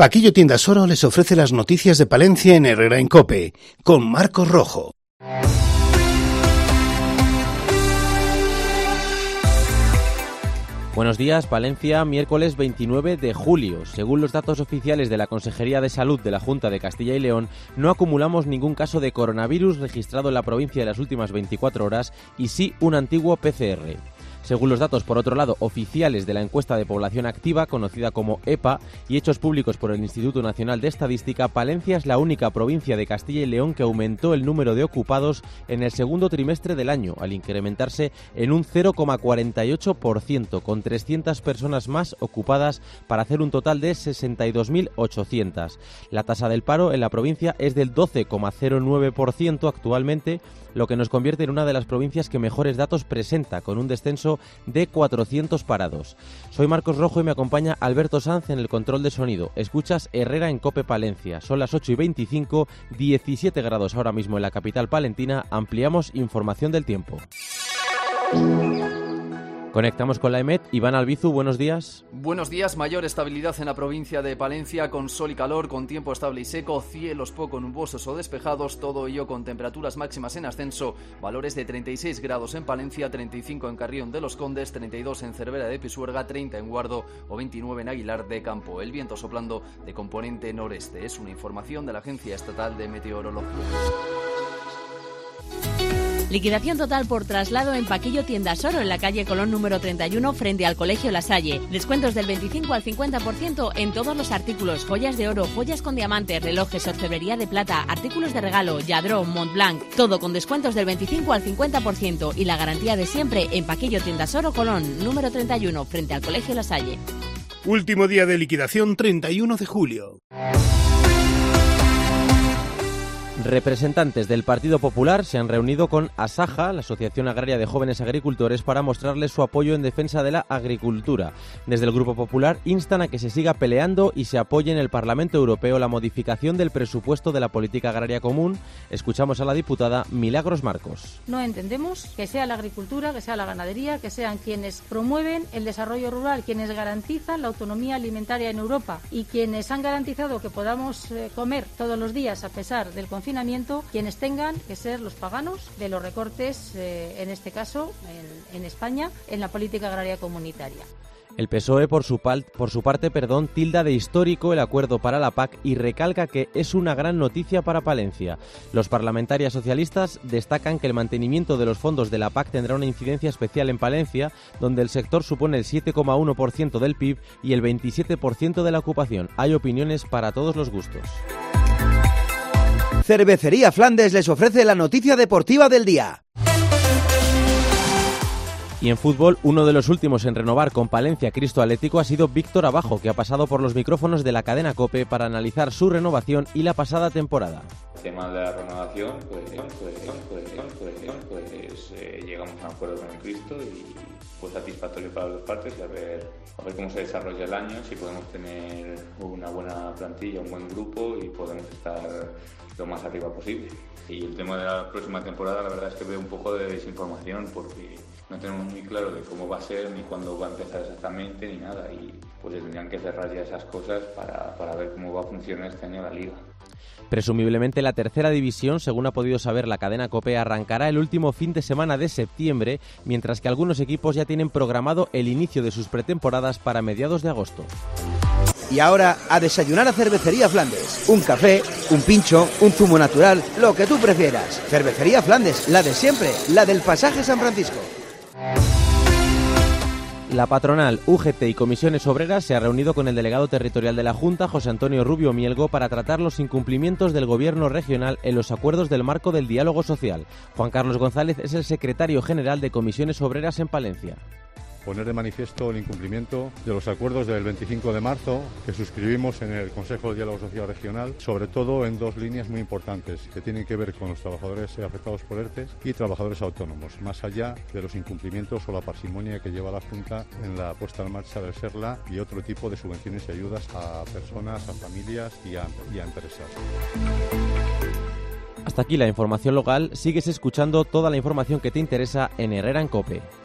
Paquillo Tiendas Oro les ofrece las noticias de Palencia en Herrera en COPE, con Marcos Rojo. Buenos días, Palencia, miércoles 29 de julio. Según los datos oficiales de la Consejería de Salud de la Junta de Castilla y León, no acumulamos ningún caso de coronavirus registrado en la provincia en las últimas 24 horas y sí un antiguo PCR. Según los datos, por otro lado, oficiales de la encuesta de población activa, conocida como EPA, y hechos públicos por el Instituto Nacional de Estadística, Palencia es la única provincia de Castilla y León que aumentó el número de ocupados en el segundo trimestre del año, al incrementarse en un 0,48%, con 300 personas más ocupadas para hacer un total de 62.800. La tasa del paro en la provincia es del 12,09% actualmente, lo que nos convierte en una de las provincias que mejores datos presenta, con un descenso de 400 parados. Soy Marcos Rojo y me acompaña Alberto Sanz en el control de sonido. Escuchas Herrera en COPE Palencia. Son las 8:25, 17 grados ahora mismo en la capital palentina. Ampliamos información del tiempo. Conectamos con la EMET. Iván Albizu, buenos días. Buenos días. Mayor estabilidad en la provincia de Palencia, con sol y calor, con tiempo estable y seco, cielos poco nubosos o despejados, todo ello con temperaturas máximas en ascenso, valores de 36 grados en Palencia, 35 en Carrión de los Condes, 32 en Cervera de Pisuerga, 30 en Guardo o 29 en Aguilar de Campo. El viento soplando de componente noreste. Es una información de la Agencia Estatal de Meteorología. Liquidación total por traslado en Paquillo Tiendas Oro, en la calle Colón número 31, frente al Colegio La Salle. Descuentos del 25 al 50% en todos los artículos: joyas de oro, joyas con diamantes, relojes, orfebrería de plata, artículos de regalo, Lladró, Montblanc. Todo con descuentos del 25 al 50% y la garantía de siempre en Paquillo Tiendas Oro, Colón número 31, frente al Colegio La Salle. Último día de liquidación, 31 de julio. Representantes del Partido Popular se han reunido con ASAJA, la Asociación Agraria de Jóvenes Agricultores, para mostrarles su apoyo en defensa de la agricultura. Desde el Grupo Popular instan a que se siga peleando y se apoye en el Parlamento Europeo la modificación del presupuesto de la política agraria común. Escuchamos a la diputada Milagros Marcos. No entendemos que sea la agricultura, que sea la ganadería, que sean quienes promueven el desarrollo rural, quienes garantizan la autonomía alimentaria en Europa y quienes han garantizado que podamos comer todos los días a pesar del confinamiento, quienes tengan que ser los paganos de los recortes, en este caso en España, en la política agraria comunitaria. El PSOE, por su parte, tilda de histórico el acuerdo para la PAC y recalca que es una gran noticia para Palencia. Los parlamentarios socialistas destacan que el mantenimiento de los fondos de la PAC tendrá una incidencia especial en Palencia, donde el sector supone el 7,1% del PIB y el 27% de la ocupación. Hay opiniones para todos los gustos. Cervecería Flandes les ofrece la noticia deportiva del día. Y en fútbol, uno de los últimos en renovar con Palencia Cristo Atlético ha sido Víctor Abajo, que ha pasado por los micrófonos de la cadena COPE para analizar su renovación y la pasada temporada. El tema de la renovación, llegamos a un acuerdo con el Cristo y pues satisfactorio para las dos partes y a ver cómo se desarrolla el año, si podemos tener una buena plantilla, un buen grupo y podemos estar lo más arriba posible. Y el tema de la próxima temporada, la verdad es que veo un poco de desinformación porque no tenemos muy claro de cómo va a ser, ni cuándo va a empezar exactamente, ni nada. Y pues tendrían que cerrar ya esas cosas para ver cómo va a funcionar este año la Liga. Presumiblemente la tercera división, según ha podido saber la cadena COPE, arrancará el último fin de semana de septiembre, mientras que algunos equipos ya tienen programado el inicio de sus pretemporadas para mediados de agosto. Y ahora a desayunar a Cervecería Flandes. Un café, un pincho, un zumo natural, lo que tú prefieras. Cervecería Flandes, la de siempre, la del Pasaje San Francisco. La patronal, UGT y Comisiones Obreras se ha reunido con el delegado territorial de la Junta, José Antonio Rubio Mielgo, para tratar los incumplimientos del Gobierno regional en los acuerdos del marco del diálogo social. Juan Carlos González es el secretario general de Comisiones Obreras en Palencia. Poner de manifiesto el incumplimiento de los acuerdos del 25 de marzo que suscribimos en el Consejo de Diálogo Social Regional, sobre todo en dos líneas muy importantes que tienen que ver con los trabajadores afectados por ERTE y trabajadores autónomos, más allá de los incumplimientos o la parsimonia que lleva la Junta en la puesta en marcha del SERLA y otro tipo de subvenciones y ayudas a personas, a familias y a empresas. Hasta aquí la información local. Sigues escuchando toda la información que te interesa en Herrera en COPE.